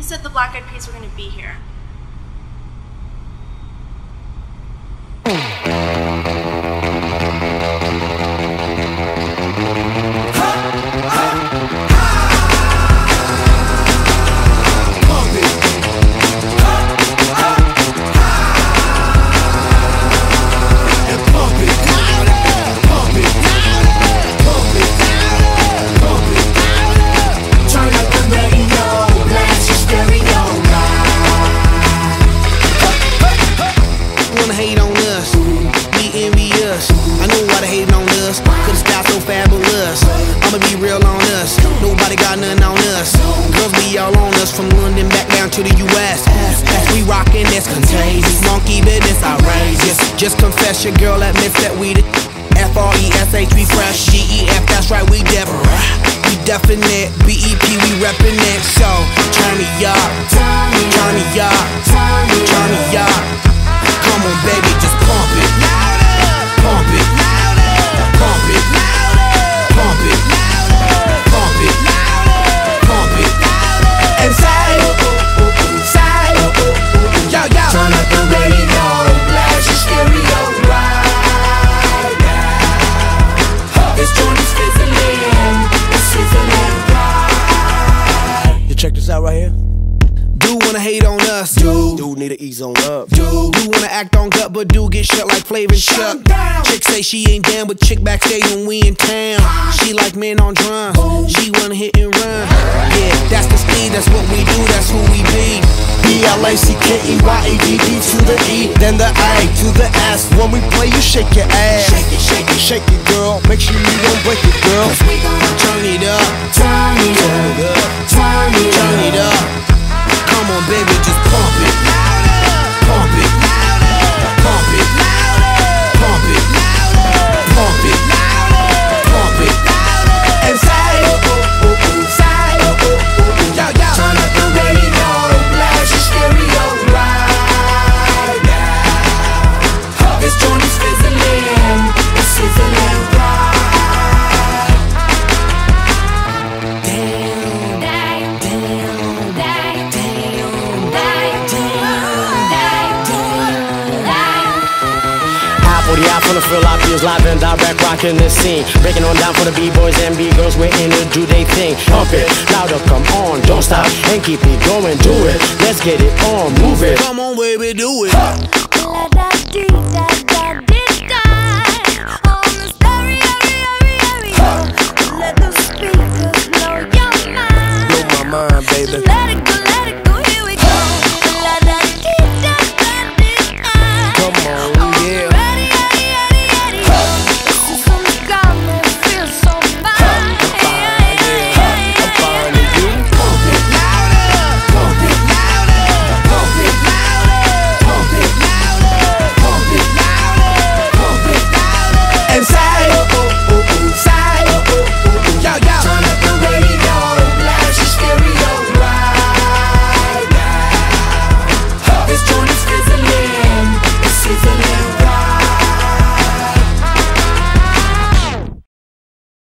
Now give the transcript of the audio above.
said the Black Eyed Peas were going to be here. Just confess your girl admits that we the F-R-E-S-H, we fresh. G-E-F, that's right, we def. We definite, B-E-P, we reppin' it. So, turn me up, turn me up, turn me up. Come on, baby, just pump it. Pump it, pump it, pump it, pump it, pump it. And say, yo, yo. Turn up the radio, blast your stereo right now. This joint is fizzling, it's sizzling right. You check this out right here. Dude wanna hate on us, dude need to ease on up, dude wanna act on gut, but dude get shut like Flavor and Chuck. Chick say she ain't down, but chick backstage when we in town. She like men on drums, she wanna hit and run. Yeah, that's the speed, that's what we do, that's who we be. B-L-A-C-K-E-Y-A-D-D to the E, then the A to the S. When we play, you shake your ass. Shake it, shake it, shake it, girl. Make sure you don't break it, girl. We gon' turn it up, turn it up, turn it up. Come on, baby, just pump it, pump it, pump it, pump it, pump it, pump it, and say, yo, yo. Turn up the radio, blast your stereo right now. This joint is fizzling, it's sizzling right. From the Phil Optius, live and direct, rocking the scene. Breaking on down for the B-boys and B-girls, we're in to do they thing. Pump it, louder, come on, don't stop, and keep it going, do it. Let's get it on, move it. Come on, baby, do it. La da dee da da.